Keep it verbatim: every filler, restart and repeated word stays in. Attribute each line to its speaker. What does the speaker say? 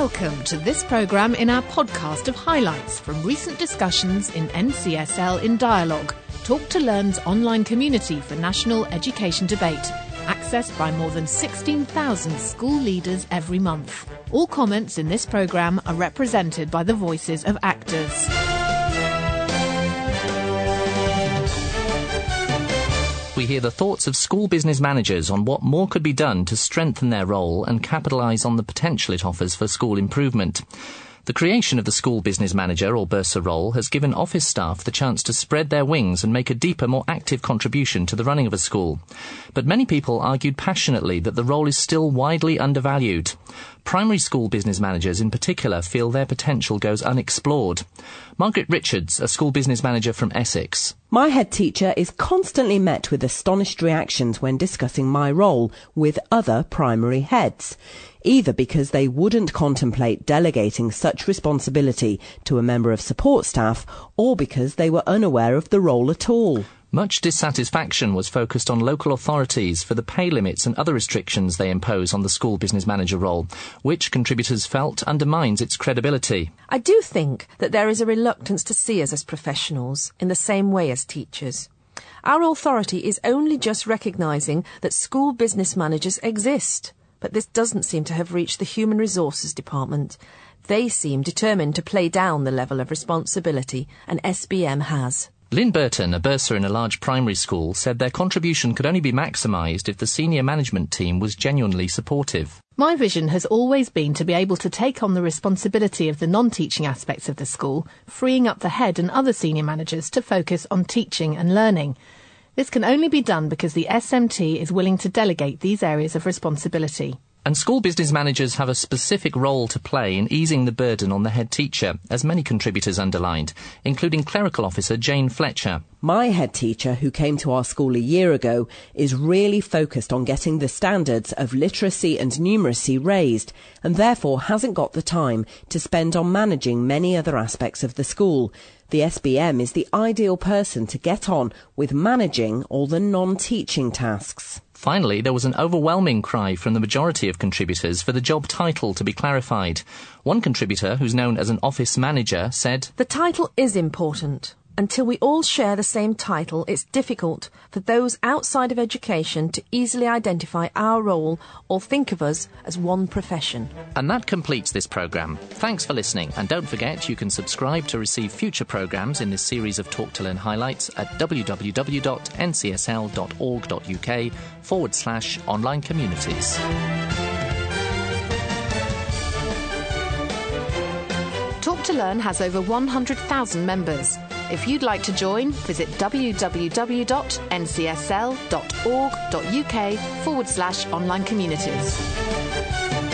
Speaker 1: Welcome to this programme in our podcast of highlights from recent discussions in N C S L in Dialogue, Talk to Learn's online community for national education debate, accessed by more than sixteen thousand school leaders every month. All comments in this programme are represented by the voices of actors.
Speaker 2: We hear the thoughts of school business managers on what more could be done to strengthen their role and capitalise on the potential it offers for school improvement. The creation of the School Business Manager, or BURSA role, has given office staff the chance to spread their wings and make a deeper, more active contribution to the running of a school. But many people argued passionately that the role is still widely undervalued. Primary school business managers in particular feel their potential goes unexplored. Margaret Richards, a school business manager from Essex.
Speaker 3: My head teacher is constantly met with astonished reactions when discussing my role with other primary heads, either because they wouldn't contemplate delegating such responsibility to a member of support staff, or because they were unaware of the role at all.
Speaker 2: Much dissatisfaction was focused on local authorities for the pay limits and other restrictions they impose on the school business manager role, which contributors felt undermines its credibility.
Speaker 4: I do think that there is a reluctance to see us as professionals in the same way as teachers. Our authority is only just recognising that school business managers exist, but this doesn't seem to have reached the Human Resources Department. They seem determined to play down the level of responsibility, and S B M has.
Speaker 2: Lynn Burton, a bursar in a large primary school, said their contribution could only be maximised if the senior management team was genuinely supportive.
Speaker 1: My vision has always been to be able to take on the responsibility of the non-teaching aspects of the school, freeing up the head and other senior managers to focus on teaching and learning. This can only be done because the S M T is willing to delegate these areas of responsibility.
Speaker 2: And school business managers have a specific role to play in easing the burden on the head teacher, as many contributors underlined, including clerical officer Jane Fletcher.
Speaker 3: My head teacher, who came to our school a year ago, is really focused on getting the standards of literacy and numeracy raised, and therefore hasn't got the time to spend on managing many other aspects of the school. The S B M is the ideal person to get on with managing all the non-teaching tasks.
Speaker 2: Finally, there was an overwhelming cry from the majority of contributors for the job title to be clarified. One contributor, who's known as an office manager, said,
Speaker 4: "The title is important. Until we all share the same title, it's difficult for those outside of education to easily identify our role or think of us as one profession."
Speaker 2: And that completes this programme. Thanks for listening, and don't forget you can subscribe to receive future programmes in this series of Talk to Learn highlights at www.ncsl.org.uk forward slash online communities.
Speaker 1: Talk to Learn has over one hundred thousand members. If you'd like to join, visit www.ncsl.org.uk forward slash online communities.